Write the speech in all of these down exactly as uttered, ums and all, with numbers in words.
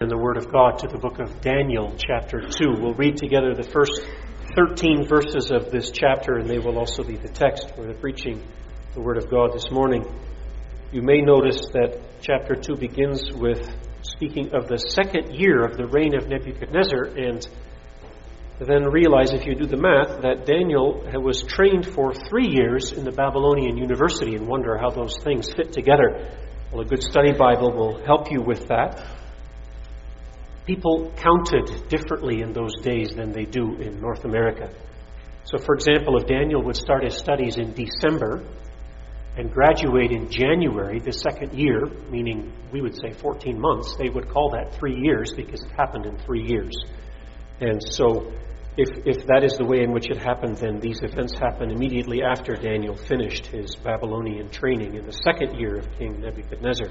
the Word of God to the book of Daniel, chapter two. We'll read together the first thirteen verses of this chapter, and they will also be the text for the preaching the Word of God this morning. You may notice that chapter two begins with speaking of the second year of the reign of Nebuchadnezzar, and then realize, if you do the math, that Daniel was trained for three years in the Babylonian University, and wonder how those things fit together. Well, a good study Bible will help you with that. People counted differently in those days than they do in North America. So, for example, if Daniel would start his studies in December and graduate in January, the second year, meaning we would say fourteen months, they would call that three years because it happened in three years. And so, if, if that is the way in which it happened, then these events happened immediately after Daniel finished his Babylonian training in the second year of King Nebuchadnezzar.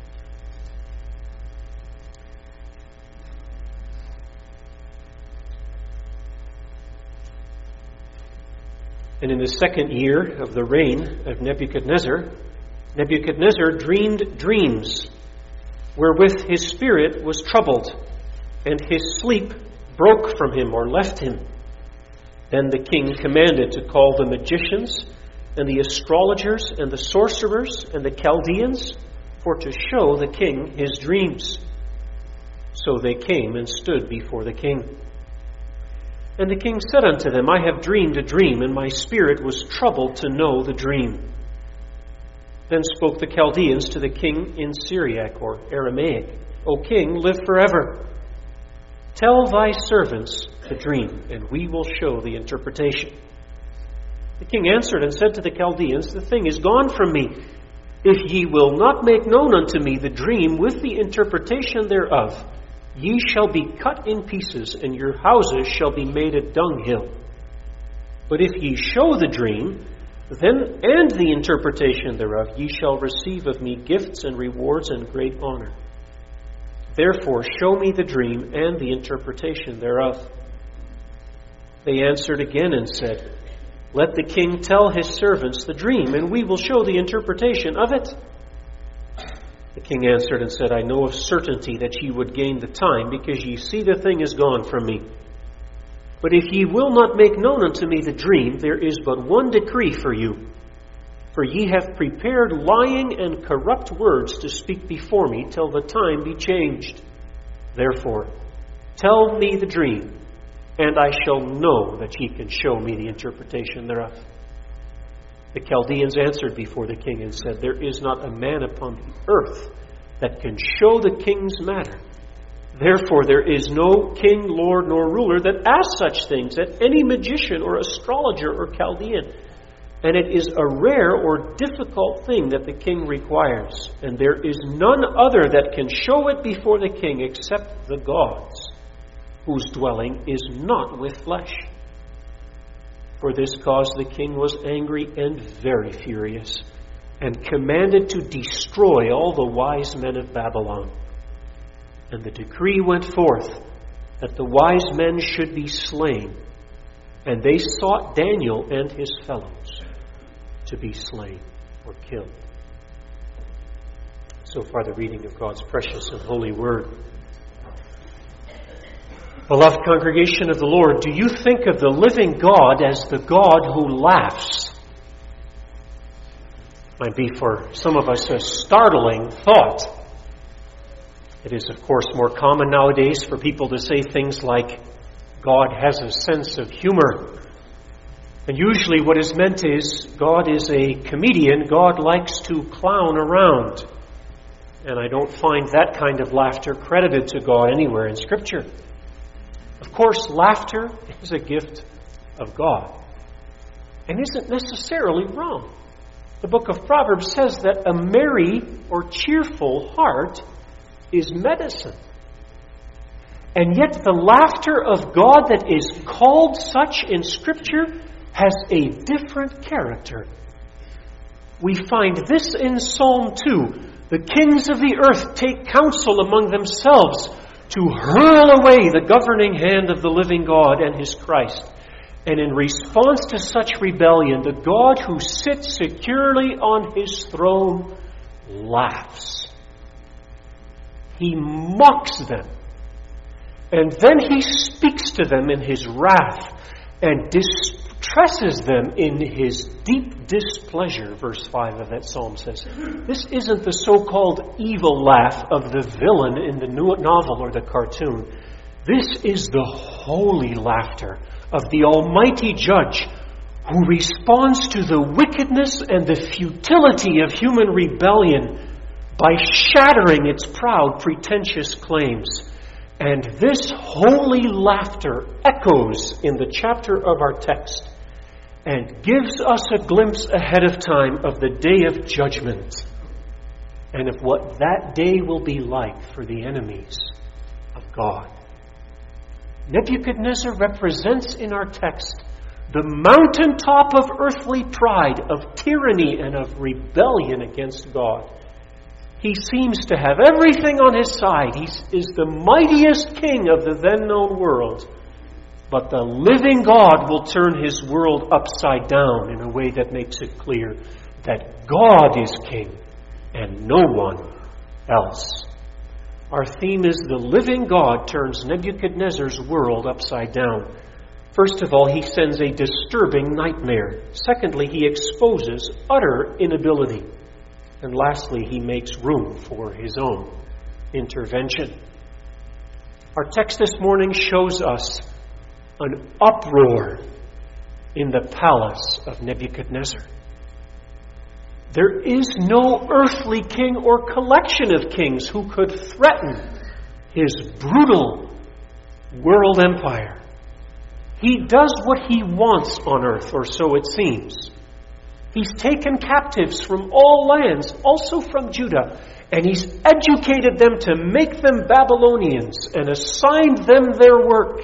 And in the second year of the reign of Nebuchadnezzar, Nebuchadnezzar dreamed dreams wherewith his spirit was troubled, and his sleep broke from him or left him. Then the king commanded to call the magicians and the astrologers and the sorcerers and the Chaldeans for to show the king his dreams. So they came and stood before the king. And the king said unto them, I have dreamed a dream, and my spirit was troubled to know the dream. Then spoke the Chaldeans to the king in Syriac or Aramaic, O king, live forever. Tell thy servants the dream, and we will show the interpretation. The king answered and said to the Chaldeans, The thing is gone from me. If ye will not make known unto me the dream with the interpretation thereof, ye shall be cut in pieces, and your houses shall be made a dunghill. But if ye show the dream, then and the interpretation thereof, ye shall receive of me gifts and rewards and great honor. Therefore show me the dream and the interpretation thereof. They answered again and said, Let the king tell his servants the dream, and we will show the interpretation of it. The king answered and said, I know of certainty that ye would gain the time, because ye see the thing is gone from me. But if ye will not make known unto me the dream, there is but one decree for you. For ye have prepared lying and corrupt words to speak before me till the time be changed. Therefore, tell me the dream, and I shall know that ye can show me the interpretation thereof. The Chaldeans answered before the king and said, There is not a man upon the earth that can show the king's matter. Therefore there is no king, lord, nor ruler that asks such things at any magician or astrologer or Chaldean. And it is a rare or difficult thing that the king requires. And there is none other that can show it before the king except the gods, whose dwelling is not with flesh. For this cause the king was angry and very furious, and commanded to destroy all the wise men of Babylon. And the decree went forth that the wise men should be slain, and they sought Daniel and his fellows to be slain or killed. So far the reading of God's precious and holy word. Beloved congregation of the Lord, do you think of the living God as the God who laughs? Might be for some of us a startling thought. It is, of course, more common nowadays for people to say things like, God has a sense of humor. And usually what is meant is, God is a comedian, God likes to clown around. And I don't find that kind of laughter credited to God anywhere in Scripture. Of course, laughter is a gift of God and isn't necessarily wrong. The book of Proverbs says that a merry or cheerful heart is medicine. And yet the laughter of God that is called such in Scripture has a different character. We find this in Psalm two. The kings of the earth take counsel among themselves to hurl away the governing hand of the living God and His Christ. And in response to such rebellion, the God who sits securely on His throne laughs. He mocks them And then he speaks to them in his wrath and distresses them in his deep displeasure, verse five of that psalm says. This isn't the so-called evil laugh of the villain in the novel or the cartoon. This is the holy laughter of the Almighty Judge who responds to the wickedness and the futility of human rebellion by shattering its proud, pretentious claims. And this holy laughter echoes in the chapter of our text and gives us a glimpse ahead of time of the day of judgment and of what that day will be like for the enemies of God. Nebuchadnezzar represents in our text the mountaintop of earthly pride, of tyranny, and of rebellion against God. He seems to have everything on his side. He is the mightiest king of the then known world. But the living God will turn his world upside down in a way that makes it clear that God is king and no one else. Our theme is the living God turns Nebuchadnezzar's world upside down. First of all, he sends a disturbing nightmare. Secondly, he exposes utter inability. And lastly, he makes room for his own intervention. Our text this morning shows us an uproar in the palace of Nebuchadnezzar. There is no earthly king or collection of kings who could threaten his brutal world empire. He does what he wants on earth, or so it seems. He's taken captives from all lands, also from Judah, and he's educated them to make them Babylonians and assigned them their work.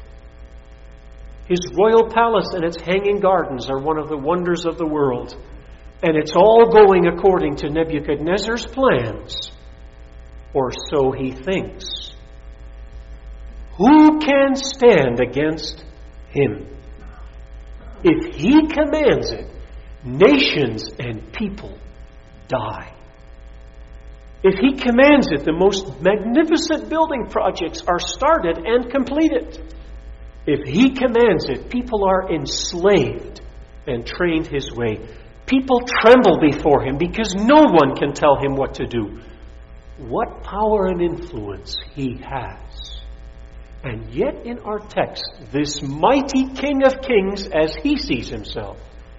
His royal palace and its hanging gardens are one of the wonders of the world, and it's all going according to Nebuchadnezzar's plans, or so he thinks. Who can stand against him? If he commands it, nations and people die. If he commands it, the most magnificent building projects are started and completed. If he commands it, people are enslaved and trained his way. People tremble before him because no one can tell him what to do. What power and influence he has. And yet in our text, this mighty King of Kings, as he sees himself,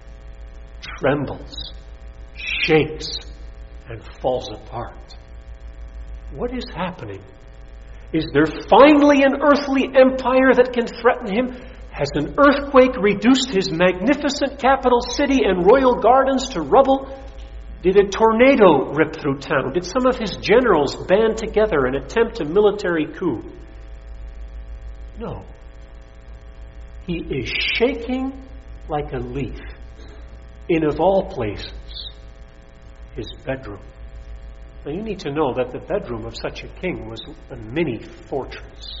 trembles, shakes, and falls apart. What is happening? Is there finally an earthly empire that can threaten him? Has an earthquake reduced his magnificent capital city and royal gardens to rubble? Did a tornado rip through town? Did some of his generals band together and attempt a military coup? No. He is shaking like a leaf in, of all places, his bedroom. Now you need to know that the bedroom of such a king was a mini fortress.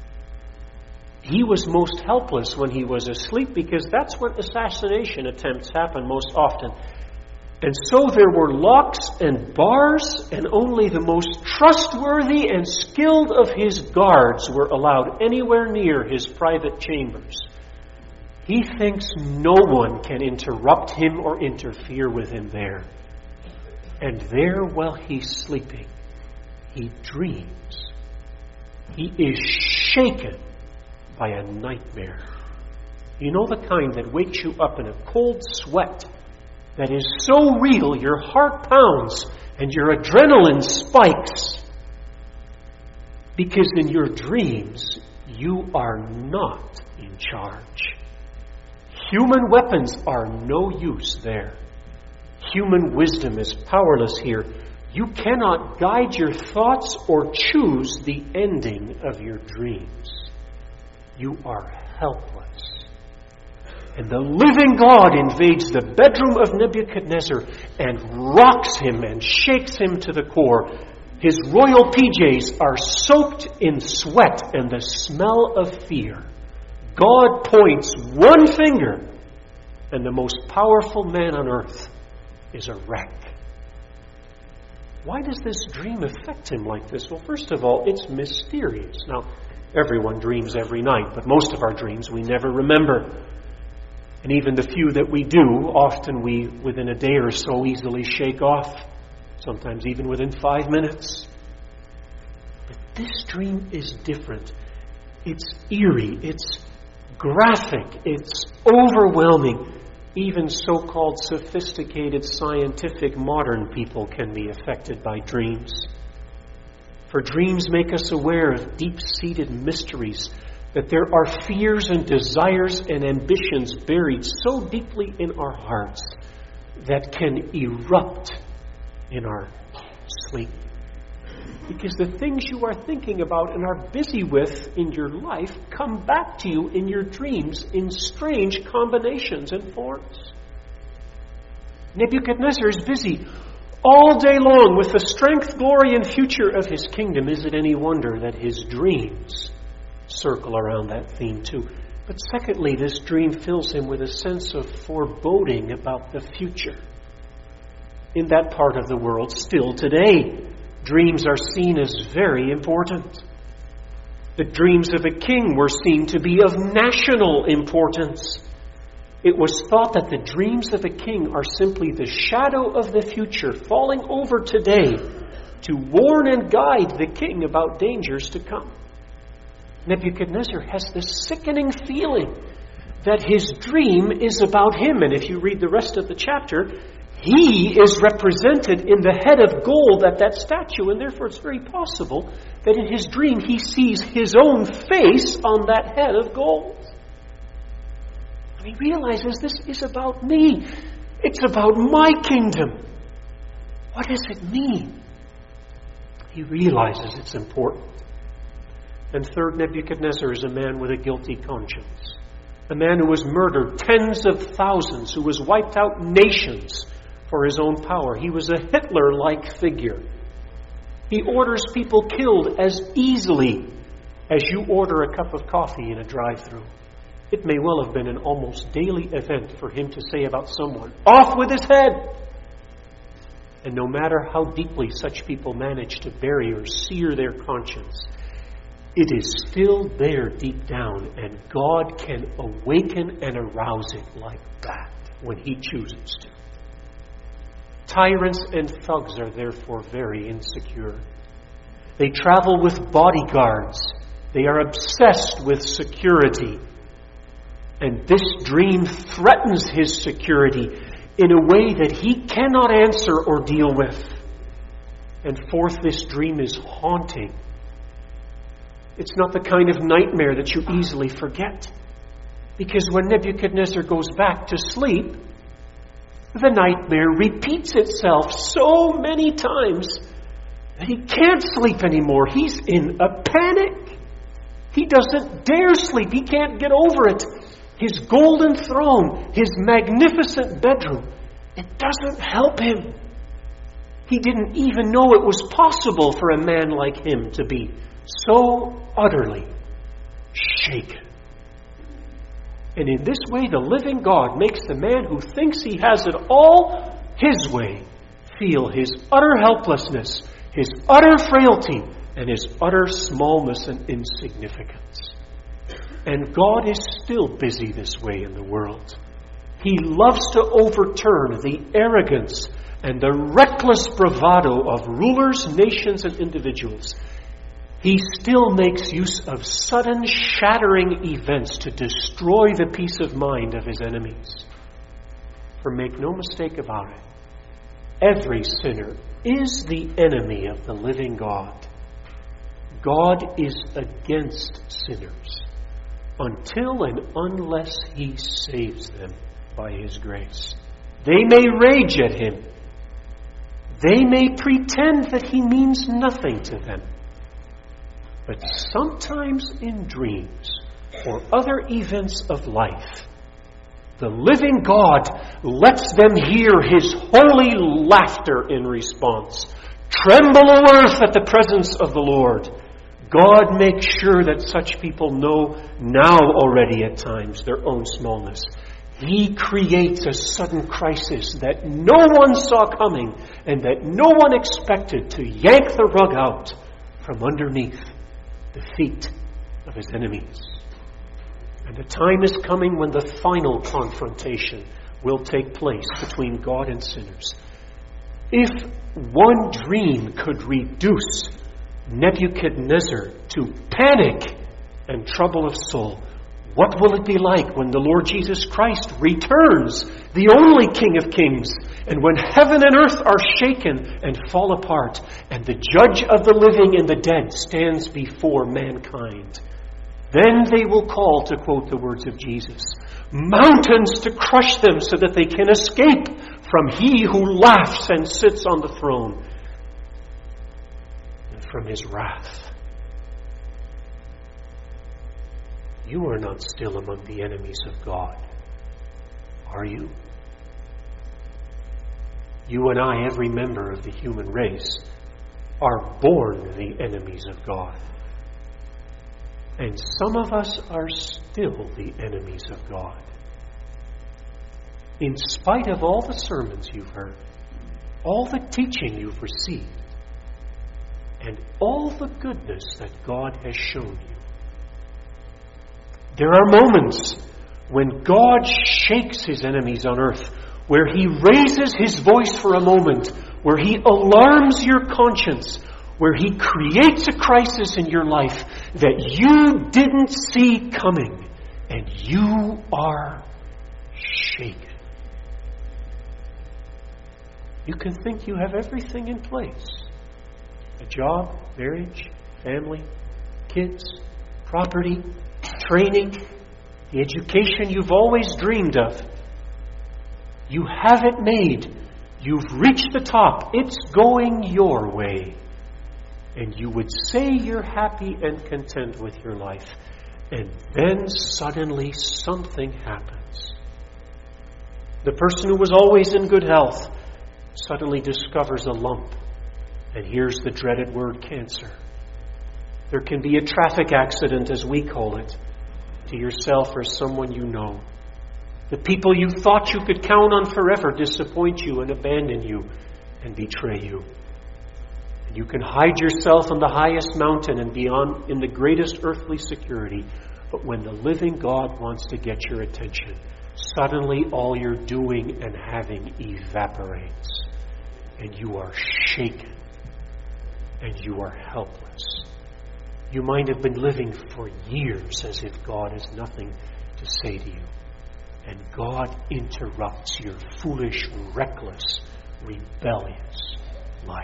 He was most helpless when he was asleep because that's when assassination attempts happen most often. And so there were locks and bars, and only the most trustworthy and skilled of his guards were allowed anywhere near his private chambers. He thinks no one can interrupt him or interfere with him there. And there, while he's sleeping, he dreams. He is shaken by a nightmare. You know, the kind that wakes you up in a cold sweat that is so real your heart pounds and your adrenaline spikes. Because in your dreams, you are not in charge. Human weapons are no use there. Human wisdom is powerless here. You cannot guide your thoughts or choose the ending of your dreams. You are helpless. And the living God invades the bedroom of Nebuchadnezzar and rocks him and shakes him to the core. His royal P Js are soaked in sweat and the smell of fear. God points one finger, and the most powerful man on earth is a wreck. Why does this dream affect him like this? Well, first of all, it's mysterious. Now, Everyone dreams every night, but most of our dreams we never remember. And even the few that we do, often we, within a day or so, easily shake off. Sometimes even within five minutes. But this dream is different. It's eerie. It's graphic. It's overwhelming. Even so-called sophisticated, scientific, modern people can be affected by dreams. For dreams make us aware of deep-seated mysteries, that there are fears and desires and ambitions buried so deeply in our hearts that can erupt in our sleep. Because the things you are thinking about and are busy with in your life come back to you in your dreams in strange combinations and forms. Nebuchadnezzar is busy all day long with the strength, glory, and future of his kingdom. Is it any wonder that his dreams circle around that theme too? But secondly, this dream fills him with a sense of foreboding about the future. In that part of the world, still today, dreams are seen as very important. The dreams of a king were seen to be of national importance. It was thought that the dreams of a king are simply the shadow of the future falling over today to warn and guide the king about dangers to come. Nebuchadnezzar has this sickening feeling that his dream is about him. And if you read the rest of the chapter, he is represented in the head of gold at that statue, and therefore it's very possible that in his dream he sees his own face on that head of gold. And he realizes this is about me. It's about my kingdom. What does it mean? He realizes it's important. And third, Nebuchadnezzar is a man with a guilty conscience. A man who has murdered tens of thousands, who has wiped out nations for his own power. He was a Hitler-like figure. He orders people killed as easily as you order a cup of coffee in a drive-thru. It may well have been an almost daily event for him to say about someone, "Off with his head!" And no matter how deeply such people manage to bury or sear their conscience, it is still there deep down, and God can awaken and arouse it like that when He chooses to. Tyrants and thugs are therefore very insecure. They travel with bodyguards. They are obsessed with security. And this dream threatens his security in a way that he cannot answer or deal with. And fourth, this dream is haunting. It's not the kind of nightmare that you easily forget. Because when Nebuchadnezzar goes back to sleep, the nightmare repeats itself so many times that he can't sleep anymore. He's in a panic. He doesn't dare sleep. He can't get over it. His golden throne, his magnificent bedroom, it doesn't help him. He didn't even know it was possible for a man like him to be so utterly shaken. And in this way, the living God makes the man who thinks he has it all his way feel his utter helplessness, his utter frailty, and his utter smallness and insignificance. And God is still busy this way in the world. He loves to overturn the arrogance and the reckless bravado of rulers, nations, and individuals. He still makes use of sudden, shattering events to destroy the peace of mind of his enemies. For make no mistake about it, every sinner is the enemy of the living God. God is against sinners until and unless He saves them by His grace. They may rage at Him. They may pretend that He means nothing to them. But sometimes in dreams or other events of life, the living God lets them hear His holy laughter in response. Tremble, O earth, at the presence of the Lord. God makes sure that such people know now already at times their own smallness. He creates a sudden crisis that no one saw coming and that no one expected to yank the rug out from underneath the feet of his enemies. And the time is coming when the final confrontation will take place between God and sinners. If one dream could reduce Nebuchadnezzar to panic and trouble of soul, what will it be like when the Lord Jesus Christ returns, the only King of Kings, and when heaven and earth are shaken and fall apart, and the judge of the living and the dead stands before mankind? Then they will call, to quote the words of Jesus, mountains to crush them so that they can escape from he who laughs and sits on the throne, and from his wrath. You are not still among the enemies of God, are you? You and I, every member of the human race, are born the enemies of God. And some of us are still the enemies of God. In spite of all the sermons you've heard, all the teaching you've received, and all the goodness that God has shown you, there are moments when God shakes his enemies on earth, where he raises his voice for a moment, where he alarms your conscience, where he creates a crisis in your life that you didn't see coming, and you are shaken. You can think you have everything in place. A job, marriage, family, kids, property, training, the education you've always dreamed of. You have it made. You've reached the top. It's going your way. And you would say you're happy and content with your life. And then suddenly something happens. The person who was always in good health suddenly discovers a lump and hears the dreaded word cancer. There can be a traffic accident, as we call it, to yourself or someone you know. The people you thought you could count on forever disappoint you and abandon you and betray you. And you can hide yourself on the highest mountain and be on in the greatest earthly security. But when the living God wants to get your attention, suddenly all your doing and having evaporates. And you are shaken. And you are helpless. You might have been living for years as if God has nothing to say to you. And God interrupts your foolish, reckless, rebellious life.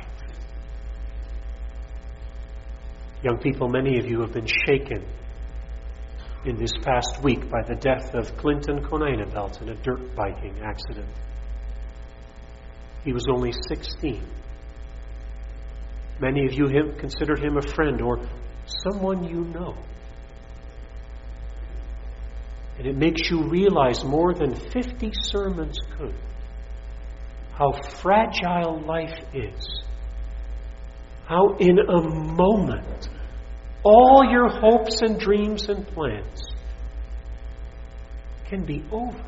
Young people, many of you have been shaken in this past week by the death of Clinton Koninevelt in a dirt biking accident. He was only sixteen. Many of you have considered him a friend or someone you know. And it makes you realize more than fifty sermons could how fragile life is. How in a moment all your hopes and dreams and plans can be over.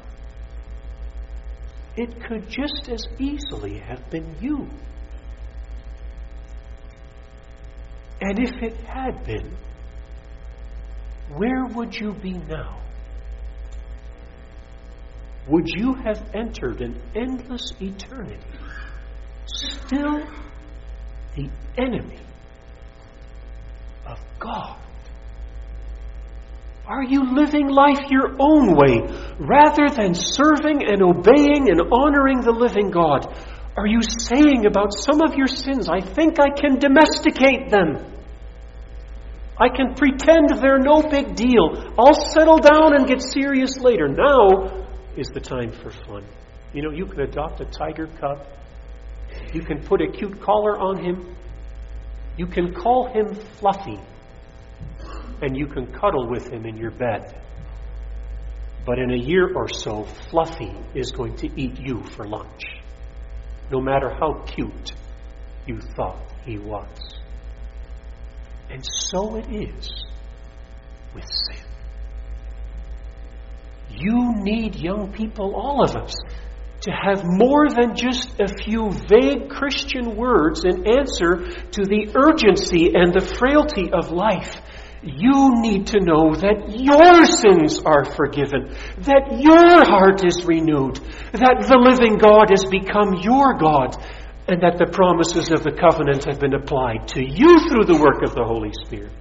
It could just as easily have been you. And if it had been, where would you be now? Would you have entered an endless eternity, still the enemy of God? Are you living life your own way rather than serving and obeying and honoring the living God? Are you saying about some of your sins, I think I can domesticate them. I can pretend they're no big deal. I'll settle down and get serious later. Now is the time for fun. You know, you can adopt a tiger cub. You can put a cute collar on him. You can call him Fluffy. And you can cuddle with him in your bed. But in a year or so, Fluffy is going to eat you for lunch. No matter how cute you thought he was. And so it is with sin. You need, young people, all of us, to have more than just a few vague Christian words in answer to the urgency and the frailty of life. You need to know that your sins are forgiven, that your heart is renewed, that the living God has become your God, and that the promises of the covenant have been applied to you through the work of the Holy Spirit.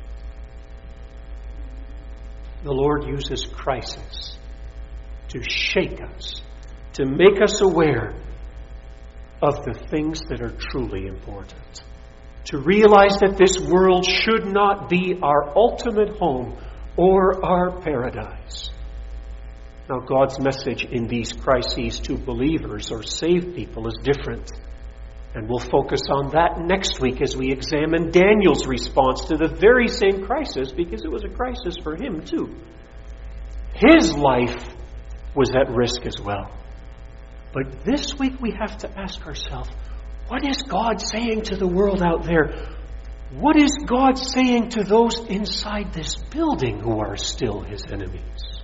The Lord uses crisis to shake us, to make us aware of the things that are truly important. To realize that this world should not be our ultimate home or our paradise. Now, God's message in these crises to believers or saved people is different. And we'll focus on that next week as we examine Daniel's response to the very same crisis, because it was a crisis for him too. His life was at risk as well. But this week we have to ask ourselves, what is God saying to the world out there? What is God saying to those inside this building who are still his enemies?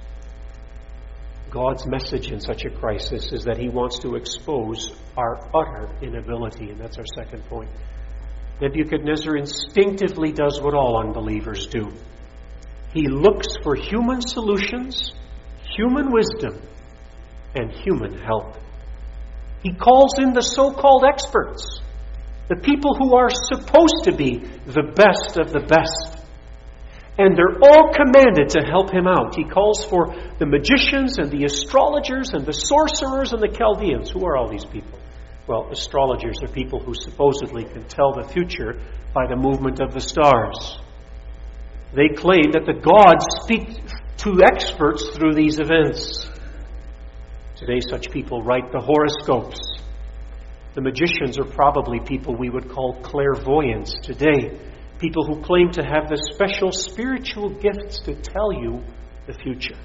God's message in such a crisis is that he wants to expose our utter inability, and that's our second point. Nebuchadnezzar instinctively does what all unbelievers do. He looks for human solutions, human wisdom, and human help. He calls in the so-called experts, the people who are supposed to be the best of the best. And they're all commanded to help him out. He calls for the magicians and the astrologers and the sorcerers and the Chaldeans. Who are all these people? Well, astrologers are people who supposedly can tell the future by the movement of the stars. They claim that the gods speak to experts through these events. Today, such people write the horoscopes. The magicians are probably people we would call clairvoyants today. People who claim to have the special spiritual gifts to tell you the future.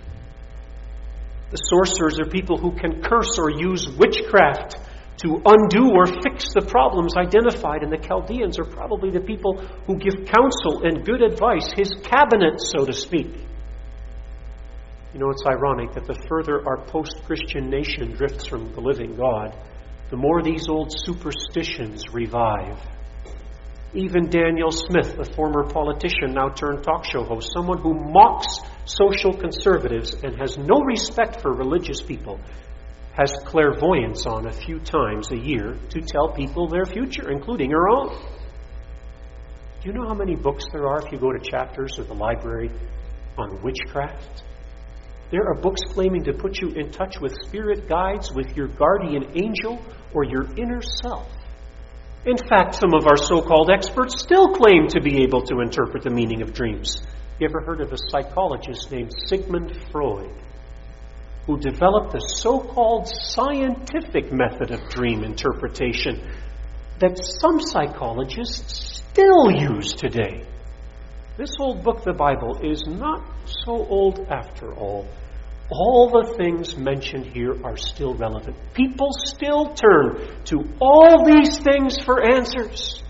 The sorcerers are people who can curse or use witchcraft to undo or fix the problems identified. And the Chaldeans are probably the people who give counsel and good advice, his cabinet, so to speak. You know, it's ironic that the further our post-Christian nation drifts from the living God, the more these old superstitions revive. Even Daniel Smith, the former politician, now turned talk show host, someone who mocks social conservatives and has no respect for religious people, has clairvoyance on a few times a year to tell people their future, including her own. Do you know how many books there are if you go to Chapters or the library on witchcraft? There are books claiming to put you in touch with spirit guides, with your guardian angel, or your inner self. In fact, some of our so-called experts still claim to be able to interpret the meaning of dreams. You ever heard of a psychologist named Sigmund Freud, who developed the so-called scientific method of dream interpretation that some psychologists still use today? This old book, the Bible, is not so old after all. All the things mentioned here are still relevant. People still turn to all these things for answers.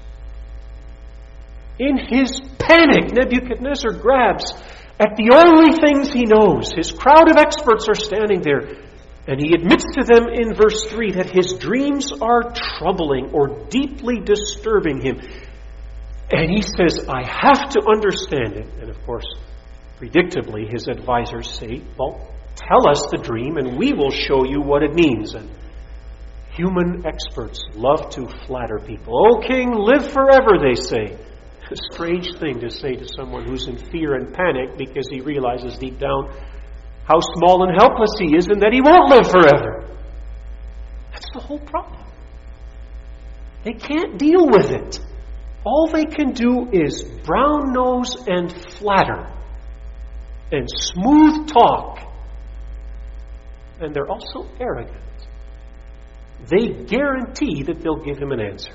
In his panic, Nebuchadnezzar grabs at the only things he knows. His crowd of experts are standing there, and he admits to them in verse three that his dreams are troubling or deeply disturbing him. And he says, I have to understand it. And of course, predictably, his advisors say, well, tell us the dream and we will show you what it means. And human experts love to flatter people. O king, live forever, they say. A strange thing to say to someone who's in fear and panic because he realizes deep down how small and helpless he is and that he won't live forever. That's the whole problem. They can't deal with it. All they can do is brown nose and flatter and smooth talk. And they're also arrogant. They guarantee that they'll give him an answer.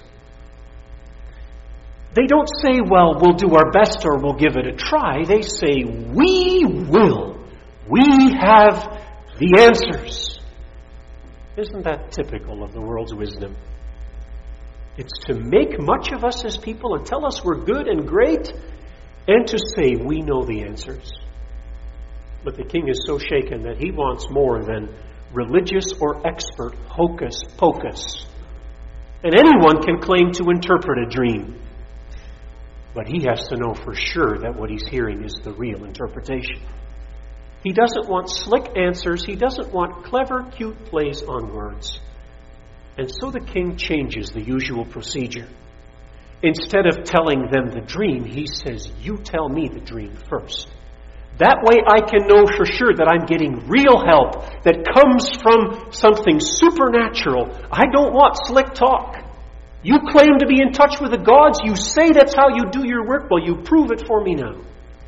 They don't say, well, we'll do our best or we'll give it a try. They say, we will. We have the answers. Isn't that typical of the world's wisdom? It's to make much of us as people and tell us we're good and great, and to say we know the answers. But the king is so shaken that he wants more than religious or expert hocus pocus. And anyone can claim to interpret a dream. But he has to know for sure that what he's hearing is the real interpretation. He doesn't want slick answers. He doesn't want clever, cute plays on words. And so the king changes the usual procedure. Instead of telling them the dream, he says, you tell me the dream first. That way I can know for sure that I'm getting real help that comes from something supernatural. I don't want slick talk. You claim to be in touch with the gods. You say that's how you do your work. Well, you prove it for me now.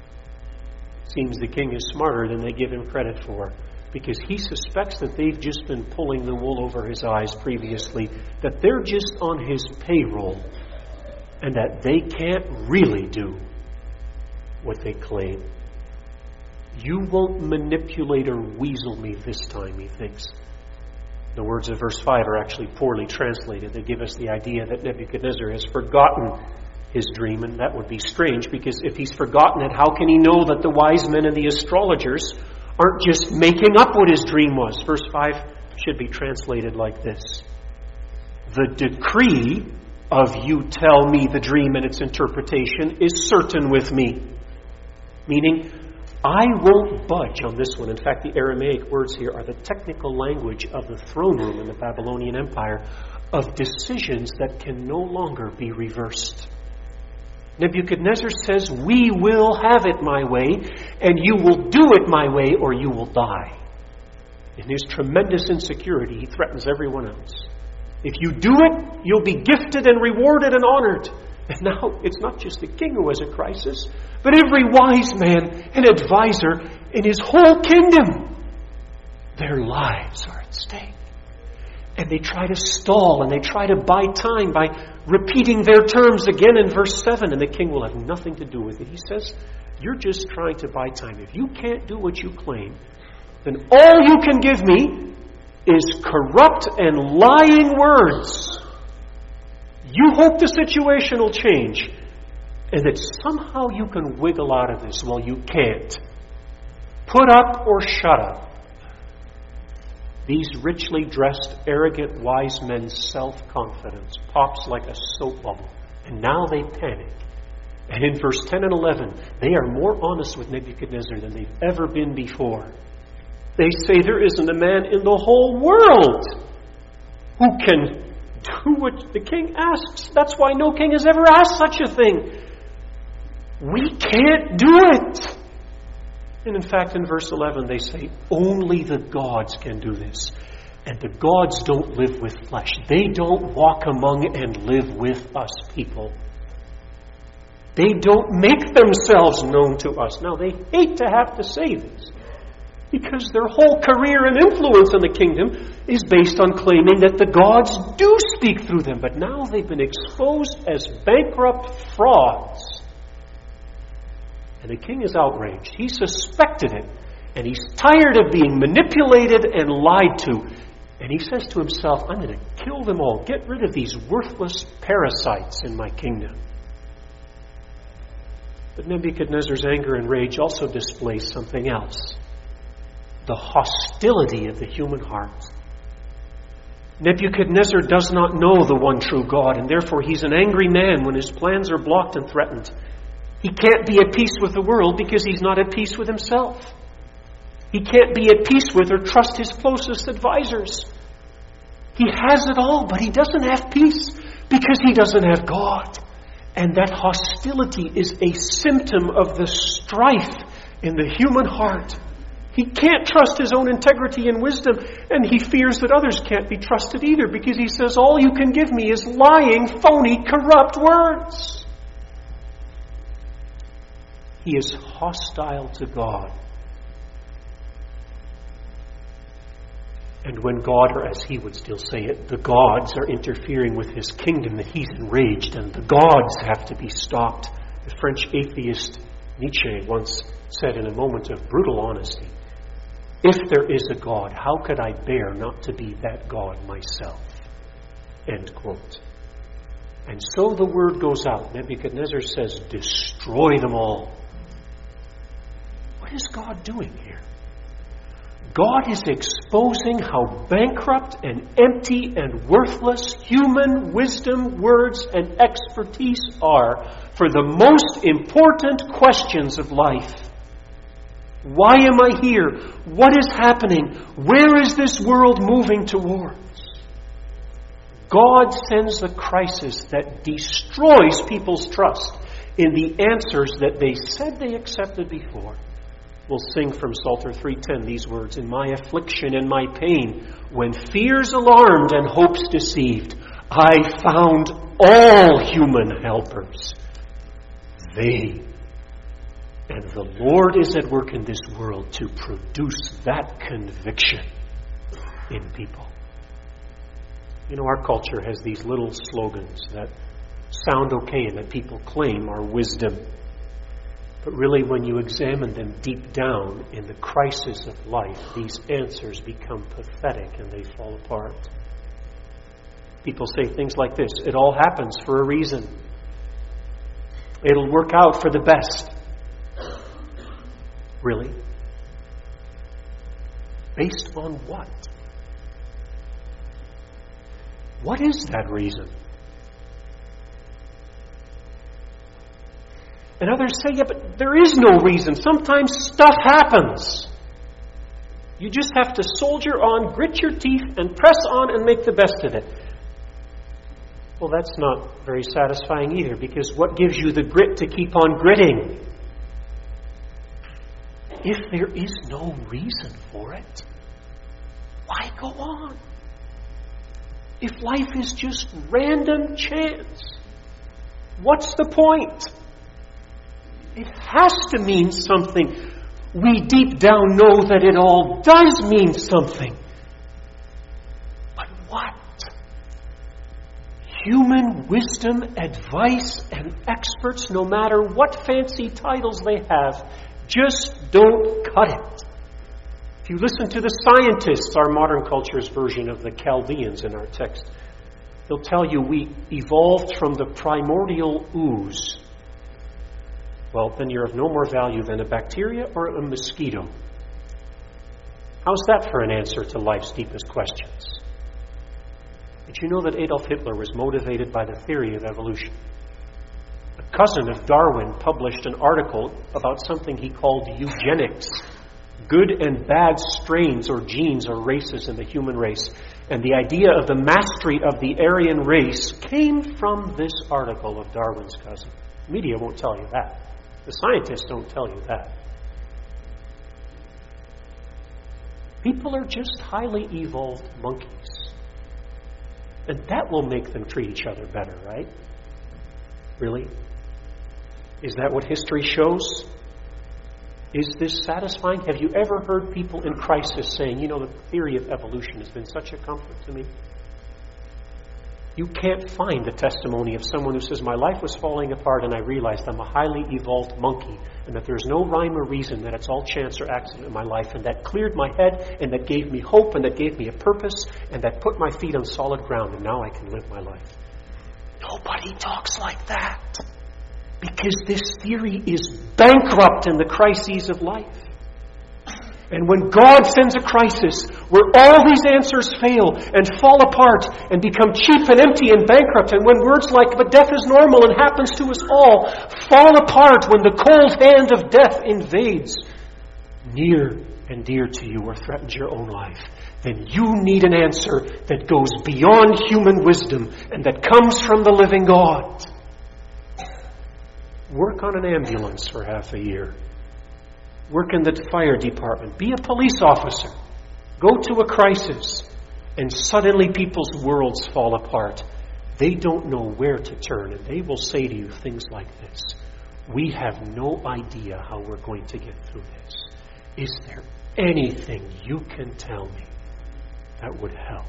Seems the king is smarter than they give him credit for, because he suspects that they've just been pulling the wool over his eyes previously, that they're just on his payroll, and that they can't really do what they claim. You won't manipulate or weasel me this time, he thinks. The words of verse five are actually poorly translated. They give us the idea that Nebuchadnezzar has forgotten his dream, and that would be strange, because if he's forgotten it, how can he know that the wise men and the astrologers aren't just making up what his dream was? Verse five should be translated like this. The decree of you tell me the dream and its interpretation is certain with me. Meaning, I won't budge on this one. In fact, the Aramaic words here are the technical language of the throne room in the Babylonian Empire of decisions that can no longer be reversed. Nebuchadnezzar says, we will have it my way, and you will do it my way, or you will die. In his tremendous insecurity, he threatens everyone else. If you do it, you'll be gifted and rewarded and honored. And now it's not just the king who has a crisis, but every wise man and advisor in his whole kingdom. Their lives are at stake. And they try to stall and they try to buy time by repeating their terms again in verse seven. And the king will have nothing to do with it. He says, you're just trying to buy time. If you can't do what you claim, then all you can give me is corrupt and lying words. You hope the situation will change and that somehow you can wiggle out of this. Well, you can't. Put up or shut up. These richly dressed, arrogant, wise men's self-confidence pops like a soap bubble. And now they panic. And in verse ten and eleven, they are more honest with Nebuchadnezzar than they've ever been before. They say there isn't a man in the whole world who can do what the king asks. That's why no king has ever asked such a thing. We can't do it. And in fact, in verse eleven, they say, only the gods can do this. And the gods don't live with flesh. They don't walk among and live with us people. They don't make themselves known to us. Now, they hate to have to say this, because their whole career and influence in the kingdom is based on claiming that the gods do speak through them. But now they've been exposed as bankrupt frauds. And the king is outraged. He suspected it. And he's tired of being manipulated and lied to. And he says to himself, I'm going to kill them all. Get rid of these worthless parasites in my kingdom. But Nebuchadnezzar's anger and rage also displays something else. The hostility of the human heart. Nebuchadnezzar does not know the one true God, and therefore he's an angry man when his plans are blocked and threatened. He can't be at peace with the world because he's not at peace with himself. He can't be at peace with or trust his closest advisors. He has it all, but he doesn't have peace because he doesn't have God. And that hostility is a symptom of the strife in the human heart. He can't trust his own integrity and wisdom, and he fears that others can't be trusted either, because he says, all you can give me is lying, phony, corrupt words. He is hostile to God. And when God, or as he would still say it, the gods are interfering with his kingdom, that he's enraged, and the gods have to be stopped. The French atheist Nietzsche once said in a moment of brutal honesty, if there is a God, how could I bear not to be that God myself? End quote. And so the word goes out. Nebuchadnezzar says, destroy them all. What is God doing here? God is exposing how bankrupt and empty and worthless human wisdom, words, and expertise are for the most important questions of life. Why am I here? What is happening? Where is this world moving towards? God sends a crisis that destroys people's trust in the answers that they said they accepted before. We'll sing from Psalter three ten these words, "In my affliction and my pain, when fears alarmed and hopes deceived, I found all human helpers vain." And the Lord is at work in this world to produce that conviction in people. You know, our culture has these little slogans that sound okay and that people claim are wisdom. But really, when you examine them deep down in the crisis of life, these answers become pathetic and they fall apart. People say things like this: it all happens for a reason. It'll work out for the best. Really? Based on what? What is that reason? And others say, yeah, but there is no reason. Sometimes stuff happens. You just have to soldier on, grit your teeth, and press on and make the best of it. Well, that's not very satisfying either, because what gives you the grit to keep on gritting? If there is no reason for it, why go on? If life is just random chance, what's the point? It has to mean something. We deep down know that it all does mean something. But what? Human wisdom, advice, and experts, no matter what fancy titles they have, just don't cut it. If you listen to the scientists, our modern culture's version of the Chaldeans in our text, they'll tell you we evolved from the primordial ooze. Well, then you're of no more value than a bacteria or a mosquito. How's that for an answer to life's deepest questions? Did you know that Adolf Hitler was motivated by the theory of evolution? A cousin of Darwin published an article about something he called eugenics. Good and bad strains or genes or races in the human race. And the idea of the mastery of the Aryan race came from this article of Darwin's cousin. The media won't tell you that. The scientists don't tell you that. People are just highly evolved monkeys. And that will make them treat each other better, right? Really? Is that what history shows? Is this satisfying? Have you ever heard people in crisis saying, you know, the theory of evolution has been such a comfort to me? You can't find the testimony of someone who says, my life was falling apart and I realized I'm a highly evolved monkey and that there's no rhyme or reason, that it's all chance or accident in my life, and that cleared my head and that gave me hope and that gave me a purpose and that put my feet on solid ground and now I can live my life. Nobody talks like that because this theory is bankrupt in the crises of life. And when God sends a crisis where all these answers fail and fall apart and become cheap and empty and bankrupt, and when words like, but death is normal and happens to us all, fall apart when the cold hand of death invades near and dear to you or threatens your own life, then you need an answer that goes beyond human wisdom and that comes from the living God. Work on an ambulance for half a year. Work in the fire department. Be a police officer. Go to a crisis. And suddenly people's worlds fall apart. They don't know where to turn. And they will say to you things like this. We have no idea how we're going to get through this. Is there anything you can tell me that would help?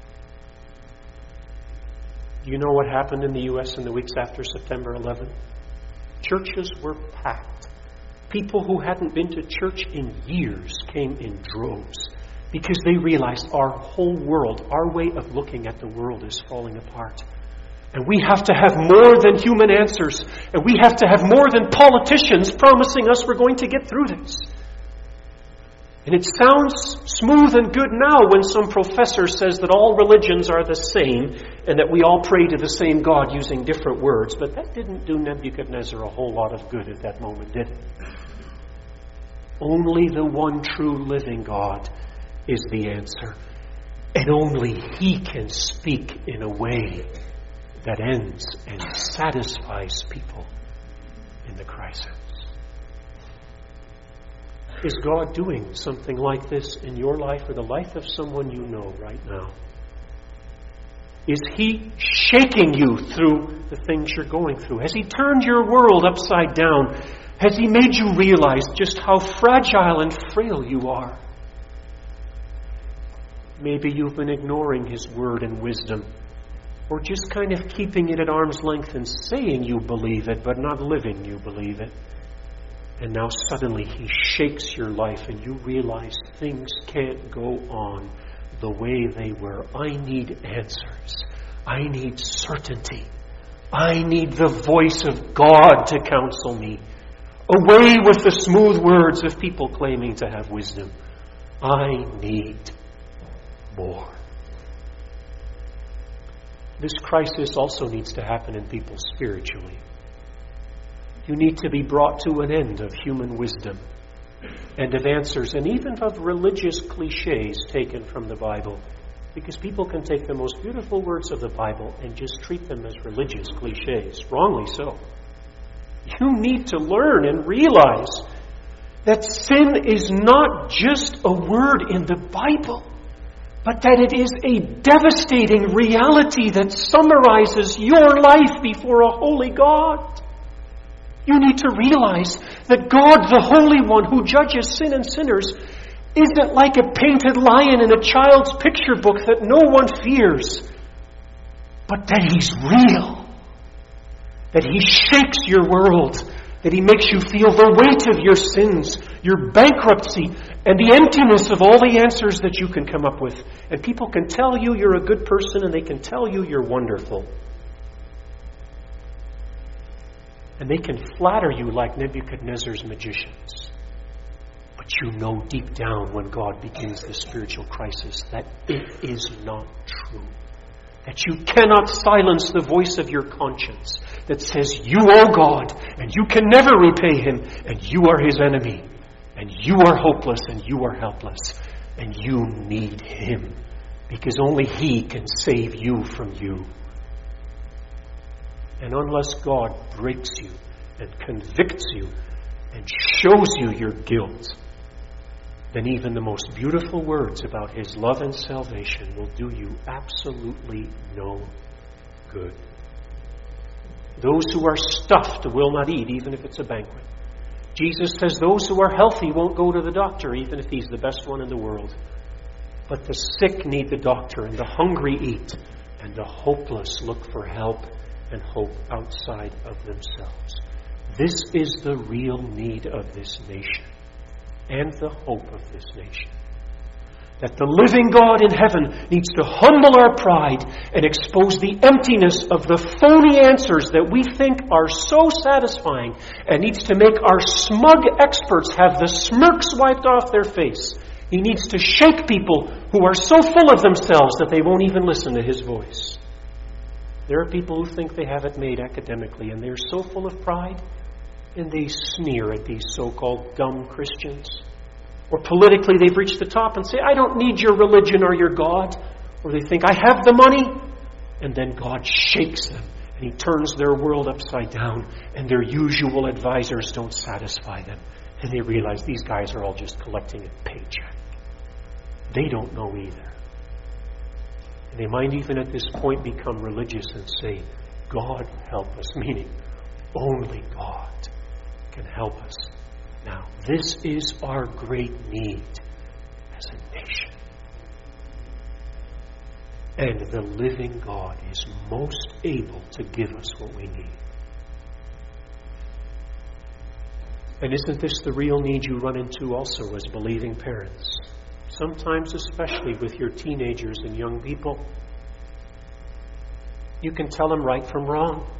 Do you know what happened in the U S in the weeks after September eleventh? Churches were packed. People who hadn't been to church in years came in droves because they realized our whole world, our way of looking at the world is falling apart. And we have to have more than human answers. And we have to have more than politicians promising us we're going to get through this. And it sounds smooth and good now when some professor says that all religions are the same and that we all pray to the same God using different words. But that didn't do Nebuchadnezzar a whole lot of good at that moment, did it? Only the one true living God is the answer. And only He can speak in a way that ends and satisfies people in the crisis. Is God doing something like this in your life or the life of someone you know right now? Is He shaking you through the things you're going through? Has He turned your world upside down? Has He made you realize just how fragile and frail you are? Maybe you've been ignoring His word and wisdom, or just kind of keeping it at arm's length and saying you believe it, but not living you believe it. And now suddenly He shakes your life and you realize things can't go on the way they were. I need answers. I need certainty. I need the voice of God to counsel me. Away with the smooth words of people claiming to have wisdom. I need more. This crisis also needs to happen in people spiritually. You need to be brought to an end of human wisdom and of answers and even of religious cliches taken from the Bible. Because people can take the most beautiful words of the Bible and just treat them as religious cliches, wrongly so. You need to learn and realize that sin is not just a word in the Bible, but that it is a devastating reality that summarizes your life before a holy God. You need to realize that God, the Holy One who judges sin and sinners, isn't like a painted lion in a child's picture book that no one fears, but that He's real. That He shakes your world. That He makes you feel the weight of your sins, your bankruptcy, and the emptiness of all the answers that you can come up with. And people can tell you you're a good person and they can tell you you're wonderful. And they can flatter you like Nebuchadnezzar's magicians. But you know deep down when God begins the spiritual crisis that it is not true. That you cannot silence the voice of your conscience that says you owe God and you can never repay Him and you are His enemy and you are hopeless and you are helpless and you need Him because only He can save you from you. And unless God breaks you and convicts you and shows you your guilt, then even the most beautiful words about His love and salvation will do you absolutely no good. Those who are stuffed will not eat, even if it's a banquet. Jesus says those who are healthy won't go to the doctor, even if he's the best one in the world. But the sick need the doctor, and the hungry eat, and the hopeless look for help and hope outside of themselves. This is the real need of this nation and the hope of this nation. That the living God in heaven needs to humble our pride and expose the emptiness of the phony answers that we think are so satisfying and needs to make our smug experts have the smirks wiped off their face. He needs to shake people who are so full of themselves that they won't even listen to His voice. There are people who think they have it made academically, and they're so full of pride, and they sneer at these so-called dumb Christians. Or politically, they've reached the top and say, I don't need your religion or your God. Or they think, I have the money. And then God shakes them, and He turns their world upside down, and their usual advisors don't satisfy them. And they realize these guys are all just collecting a paycheck. They don't know either. They might even at this point become religious and say, God help us, meaning only God can help us. Now, this is our great need as a nation. And the living God is most able to give us what we need. And isn't this the real need you run into also as believing parents? Sometimes especially with your teenagers and young people. You can tell them right from wrong.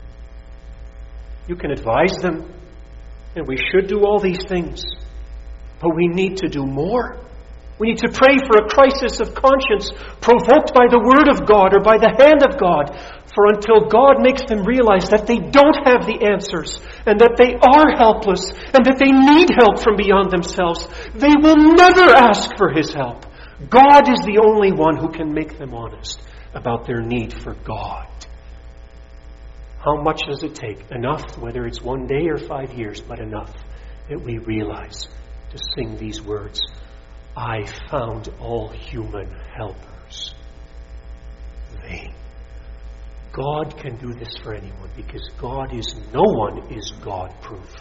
You can advise them, and we should do all these things. But we need to do more. We need to pray for a crisis of conscience provoked by the Word of God or by the hand of God. For until God makes them realize that they don't have the answers and that they are helpless and that they need help from beyond themselves, they will never ask for His help. God is the only one who can make them honest about their need for God. How much does it take? Enough, whether it's one day or five years, but enough that we realize to sing these words, I found all human helpers vain. God can do this for anyone because God is, no one is God-proof.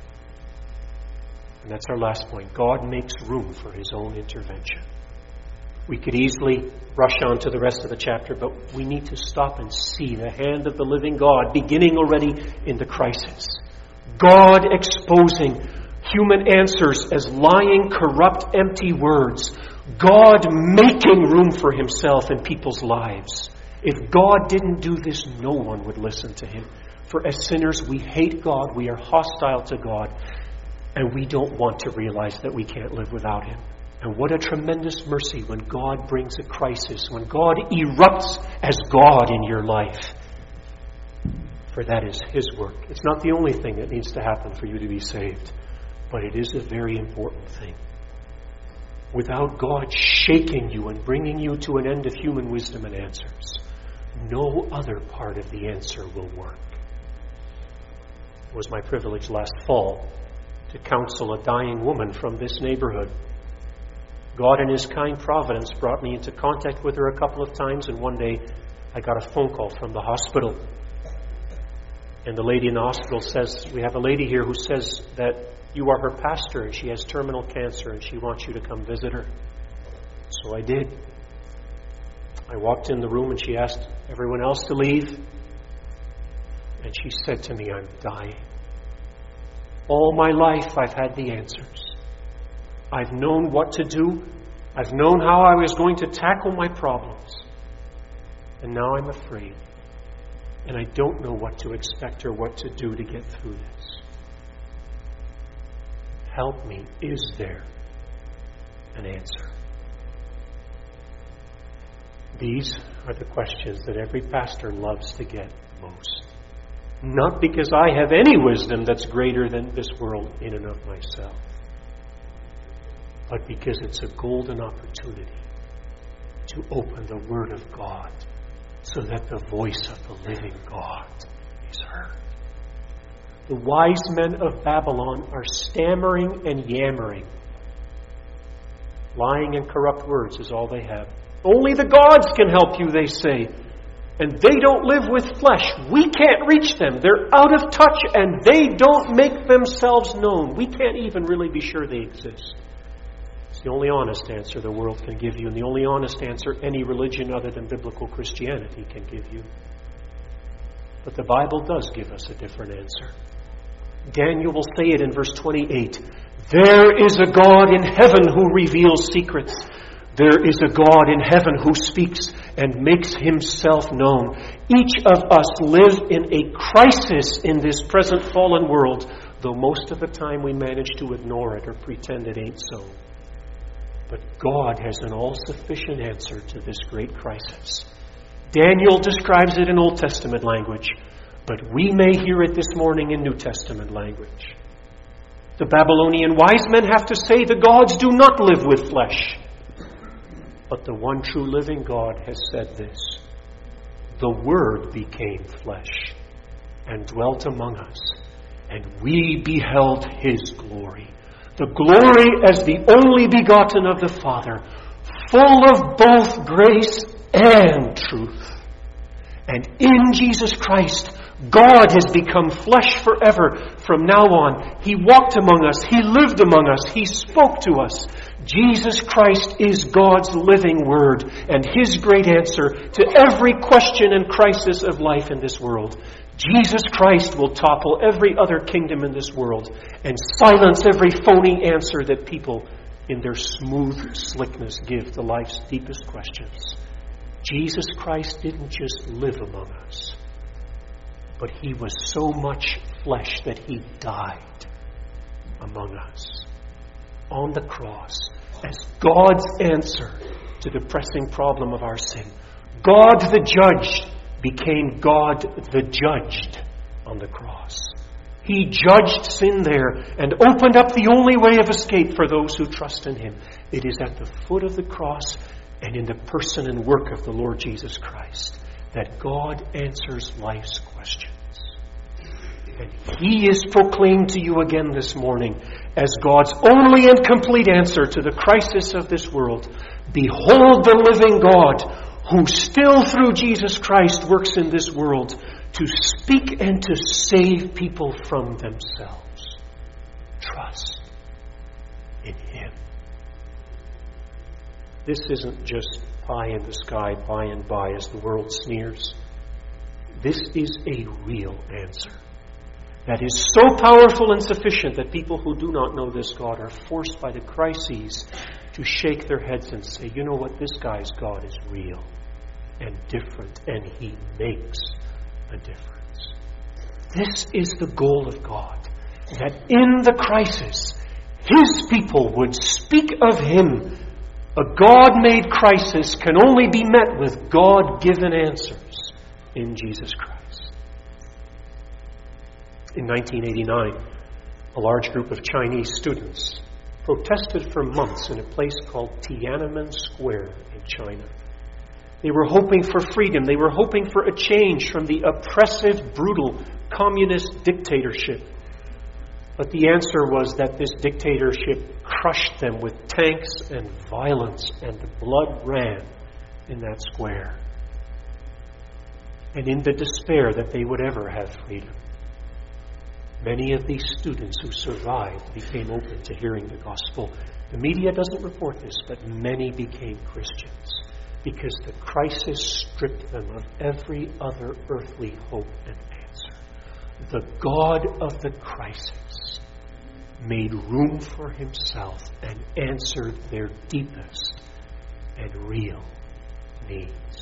And that's our last point. God makes room for His own intervention. We could easily rush on to the rest of the chapter, but we need to stop and see the hand of the living God beginning already in the crisis. God exposing human answers as lying, corrupt, empty words. God making room for Himself in people's lives. If God didn't do this, no one would listen to Him. For as sinners, we hate God, we are hostile to God, and we don't want to realize that we can't live without Him. And what a tremendous mercy when God brings a crisis, when God erupts as God in your life. For that is His work. It's not the only thing that needs to happen for you to be saved, but it is a very important thing. Without God shaking you and bringing you to an end of human wisdom and answers, no other part of the answer will work. It was my privilege last fall to counsel a dying woman from this neighborhood. God in His kind providence brought me into contact with her a couple of times, and one day I got a phone call from the hospital. And the lady in the hospital says, we have a lady here who says that you are her pastor and she has terminal cancer and she wants you to come visit her. So I did. I walked in the room and she asked everyone else to leave. And she said to me, I'm dying. All my life I've had the answers. I've known what to do. I've known how I was going to tackle my problems. And now I'm afraid. And I don't know what to expect or what to do to get through this. Help me. Is there an answer? These are the questions that every pastor loves to get most. Not because I have any wisdom that's greater than this world in and of myself, but because it's a golden opportunity to open the Word of God so that the voice of the living God is heard. The wise men of Babylon are stammering and yammering. Lying and corrupt words is all they have. Only the gods can help you, they say. And they don't live with flesh. We can't reach them. They're out of touch and they don't make themselves known. We can't even really be sure they exist. It's the only honest answer the world can give you, and the only honest answer any religion other than biblical Christianity can give you. But the Bible does give us a different answer. Daniel will say it in verse twenty-eight. There is a God in heaven who reveals secrets. There is a God in heaven who speaks and makes Himself known. Each of us live in a crisis in this present fallen world, though most of the time we manage to ignore it or pretend it ain't so. But God has an all-sufficient answer to this great crisis. Daniel describes it in Old Testament language, but we may hear it this morning in New Testament language. The Babylonian wise men have to say the gods do not live with flesh. But the one true living God has said this. The Word became flesh and dwelt among us, and we beheld His glory. The glory as the only begotten of the Father, full of both grace and truth. And in Jesus Christ, God has become flesh forever from now on. He walked among us. He lived among us. He spoke to us. Jesus Christ is God's living Word and His great answer to every question and crisis of life in this world. Jesus Christ will topple every other kingdom in this world and silence every phony answer that people in their smooth slickness give to life's deepest questions. Jesus Christ didn't just live among us, but He was so much flesh that He died among us. on the cross as God's answer to the pressing problem of our sin. God the judge became God the judged on the cross. He judged sin there and opened up the only way of escape for those who trust in Him. It is at the foot of the cross and in the person and work of the Lord Jesus Christ that God answers life's questions. And He is proclaimed to you again this morning as God's only and complete answer to the crisis of this world. Behold the living God who still through Jesus Christ works in this world to speak and to save people from themselves. Trust in Him. This isn't just pie in the sky by and by as the world sneers. This is a real answer that is so powerful and sufficient that people who do not know this God are forced by the crises to shake their heads and say, you know what, this guy's God is real and different, and He makes a difference. This is the goal of God, that in the crisis, His people would speak of Him. A God-made crisis can only be met with God-given answers in Jesus Christ. In nineteen eighty-nine, a large group of Chinese students protested for months in a place called Tiananmen Square in China. They were hoping for freedom. They were hoping for a change from the oppressive, brutal, communist dictatorship. But the answer was that this dictatorship crushed them with tanks and violence, and the blood ran in that square. And in the despair that they would ever have freedom, many of these students who survived became open to hearing the gospel. The media doesn't report this, but many became Christians because the crisis stripped them of every other earthly hope and answer. The God of the crisis made room for Himself and answered their deepest and real needs.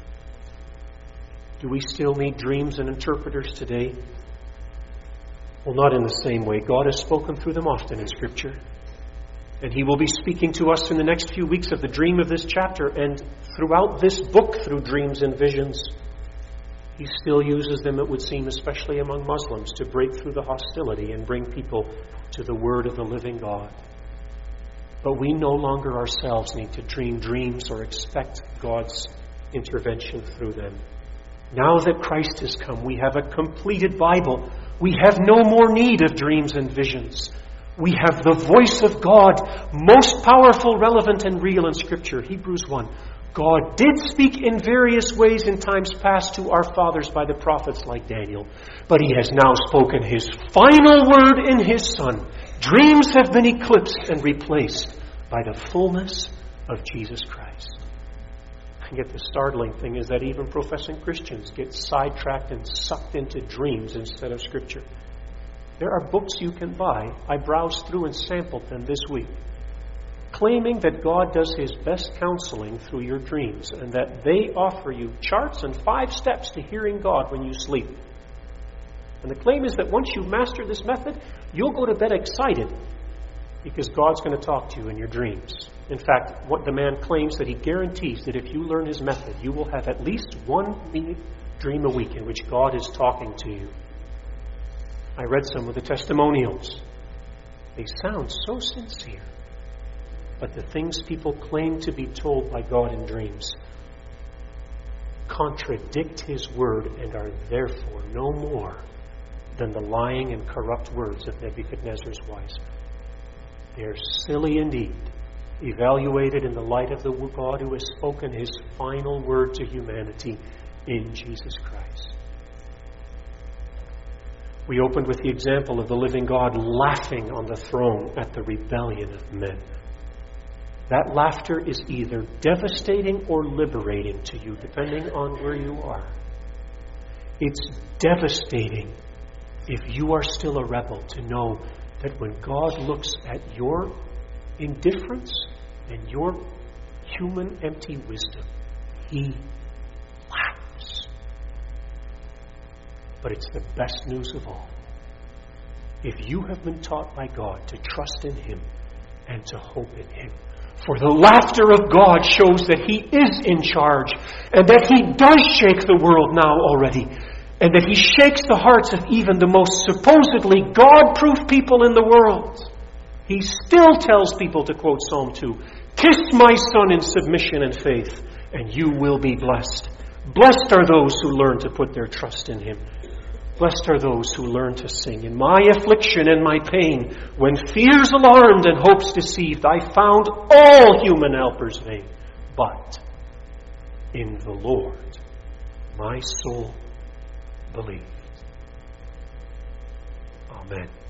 Do we still need dreams and interpreters today? Well, not in the same way. God has spoken through them often in Scripture. And He will be speaking to us in the next few weeks of the dream of this chapter and throughout this book through dreams and visions. He still uses them, it would seem, especially among Muslims, to break through the hostility and bring people to the Word of the living God. But we no longer ourselves need to dream dreams or expect God's intervention through them. Now that Christ has come, we have a completed Bible. We have no more need of dreams and visions. We have the voice of God, most powerful, relevant, and real in Scripture. Hebrews one. God did speak in various ways in times past to our fathers by the prophets like Daniel, but He has now spoken His final word in His Son. Dreams have been eclipsed and replaced by the fullness of Jesus Christ. And yet the startling thing is that even professing Christians get sidetracked and sucked into dreams instead of Scripture. There are books you can buy. I browsed through and sampled them this week, claiming that God does His best counseling through your dreams and that they offer you charts and five steps to hearing God when you sleep. And the claim is that once you've mastered this method, you'll go to bed excited because God's going to talk to you in your dreams. In fact, what the man claims that he guarantees that if you learn his method, you will have at least one dream a week in which God is talking to you. I read some of the testimonials. They sound so sincere. But the things people claim to be told by God in dreams contradict His word and are therefore no more than the lying and corrupt words of Nebuchadnezzar's wise men. They are silly indeed, evaluated in the light of the God who has spoken His final word to humanity in Jesus Christ. We opened with the example of the living God laughing on the throne at the rebellion of men. That laughter is either devastating or liberating to you, depending on where you are. It's devastating if you are still a rebel to know that when God looks at your indifference and your human empty wisdom, He laughs. But it's the best news of all. If you have been taught by God to trust in Him, and to hope in Him. For the laughter of God shows that He is in charge, and that He does shake the world now already, and that He shakes the hearts of even the most supposedly God-proof people in the world. He still tells people, to quote Psalm two, "Kiss my Son in submission and faith, and you will be blessed. Blessed are those who learn to put their trust in Him. Blessed are those who learn to sing. In my affliction and my pain, when fear's alarmed and hope's deceived, I found all human helpers vain. But in the Lord my soul believed." Amen.